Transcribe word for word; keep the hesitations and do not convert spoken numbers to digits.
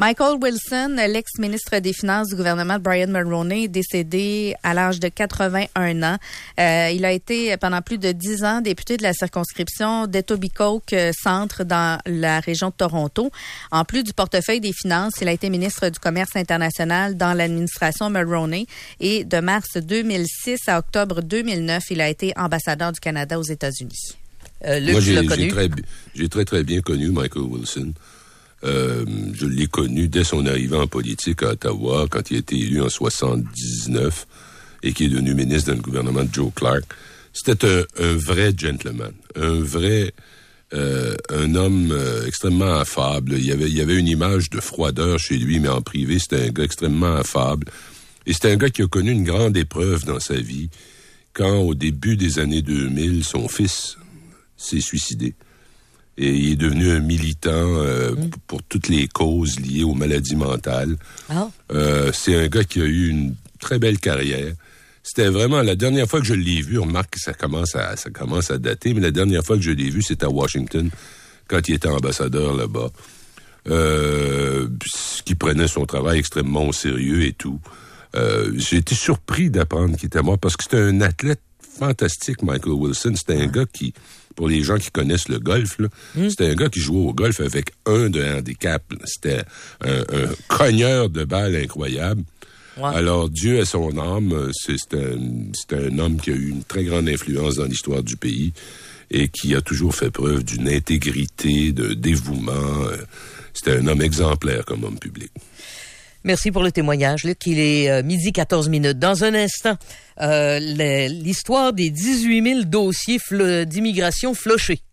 Michael Wilson, l'ex-ministre des Finances du gouvernement de Brian Mulroney, est décédé à l'âge de quatre-vingt-un ans. Euh, il a été pendant plus de dix ans député de la circonscription d'Etobicoke Centre dans la région de Toronto. En plus du portefeuille des Finances, il a été ministre du Commerce international dans l'administration Mulroney et de mars deux mille six à octobre deux mille neuf, il a été ambassadeur du Canada aux États-Unis. Euh, Luc, Moi, j'ai, tu l'as connu? J'ai très, j'ai très, très bien connu Michael Wilson. Euh, je l'ai connu dès son arrivée en politique à Ottawa, quand il a été élu en soixante-dix-neuf et qui est devenu ministre dans le gouvernement de Joe Clark. C'était un, un vrai gentleman, un vrai, euh, un homme euh, extrêmement affable. Il y avait, il y avait une image de froideur chez lui, mais en privé, c'était un gars extrêmement affable. Et c'était un gars qui a connu une grande épreuve dans sa vie quand, au début des années deux mille, son fils s'est suicidé. Et il est devenu un militant euh, mmh. pour toutes les causes liées aux maladies mentales. Oh. Euh, c'est un gars qui a eu une très belle carrière. C'était vraiment la dernière fois que je l'ai vu, on remarque que ça commence à ça commence à dater, mais la dernière fois que je l'ai vu, c'était à Washington, quand il était ambassadeur là-bas. Euh, qui prenait son travail extrêmement au sérieux et tout. Euh, j'ai été surpris d'apprendre qu'il était mort parce que c'était un athlète fantastique, Michael Wilson. C'était un gars qui, pour les gens qui connaissent le golf, là, mm. c'était un gars qui jouait au golf avec un de handicap. Là. C'était un, un cogneur de balles incroyable. Ouais. Alors, Dieu à son âme, c'est, c'est, un, c'est un homme qui a eu une très grande influence dans l'histoire du pays et qui a toujours fait preuve d'une intégrité, de dévouement. C'était un homme exemplaire comme homme public. Merci pour le témoignage, Luc. Il est euh, midi quatorze minutes. Dans un instant, euh, l'histoire des dix-huit mille dossiers fl- d'immigration flochés.